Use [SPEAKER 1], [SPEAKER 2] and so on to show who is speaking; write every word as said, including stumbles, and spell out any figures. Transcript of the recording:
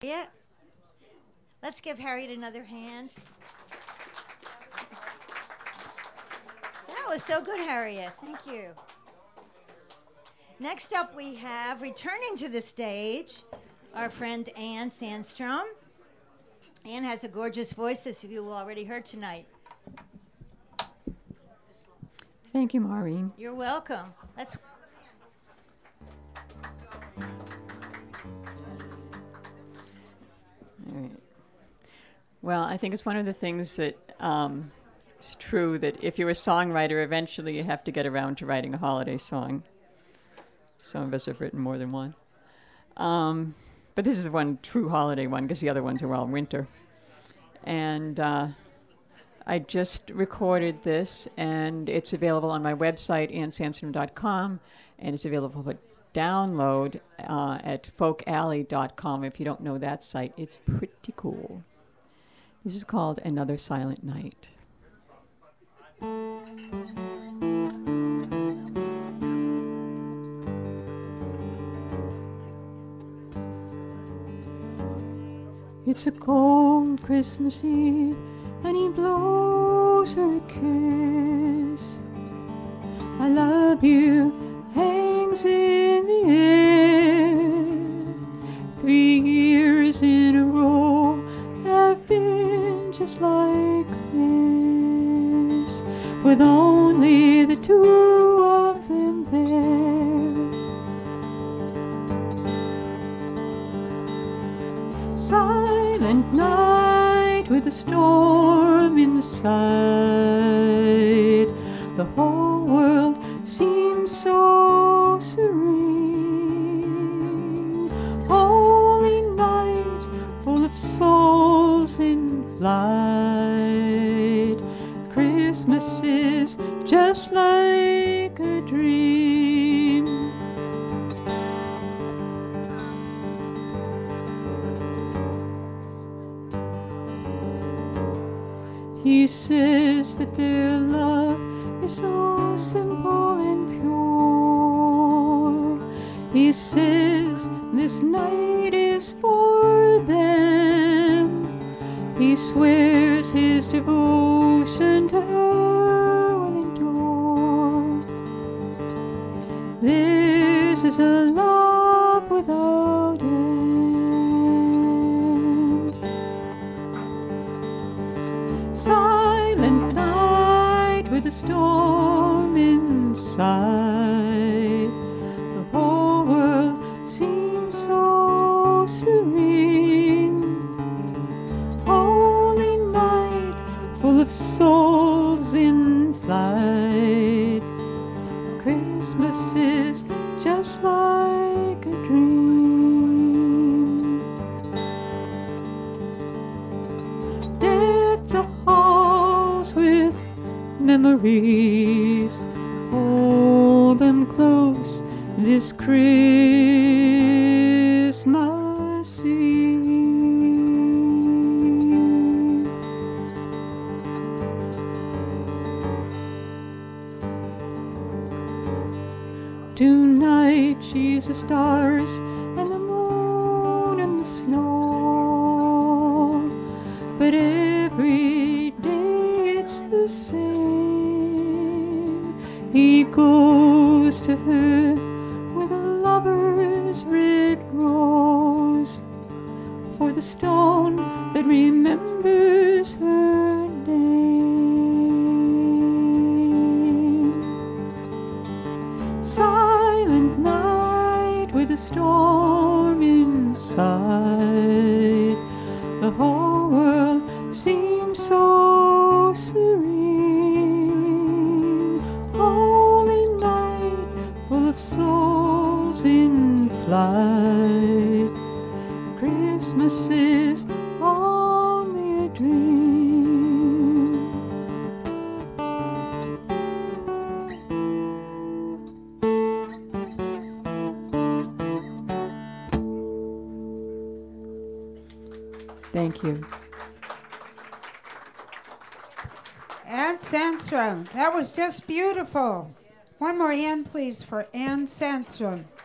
[SPEAKER 1] Harriet. Let's give Harriet another hand. That was so good, Harriet. Thank you. Next up, we have, returning to the stage, our friend Anne Sandstrom. Anne has a gorgeous voice, as you already heard tonight.
[SPEAKER 2] Thank you, Maureen.
[SPEAKER 1] You're welcome. Let's.
[SPEAKER 2] All right. Well, I think it's one of the things that um, is true that if you're a songwriter, eventually you have to get around to writing a holiday song. Some of us have written more than one. Um, but this is one true holiday one because the other ones are all winter. And uh, I just recorded this, and it's available on my website, ann sandstrom dot com, and it's available for download uh, at folk alley dot com. If you don't know that site, it's pretty cool. This is called Another Silent Night. It's a cold Christmas Eve, and he blows her a kiss. I love you hangs in the air. Three years in a row have been just like this, with only the two of them there. Silent night with a storm in the sight. The whole world seems so serene. Holy night full of souls in flight. Christmas is just like a dream. He says that their love is so simple and pure. He says this night is for them. He swears his devotion to her will endure. This is a love without end. Silent night with a storm inside. The whole world seems so serene. Holy night full of souls in flight. Christmas is just like a dream. Deck the halls with memories. Hold them close this Christmas Eve. Tonight she's the stars and the moon and the snow, but every day it's the same. He goes to her with a lover's red rose, for the stone that remembers her name. Silent night with a storm inside. The whole world seems so serene. Holy night full of souls in flight. Christmas is only a dream. Thank you.
[SPEAKER 3] Ann Sandstrom, that was just beautiful. One more hand, please, for Ann Sandstrom.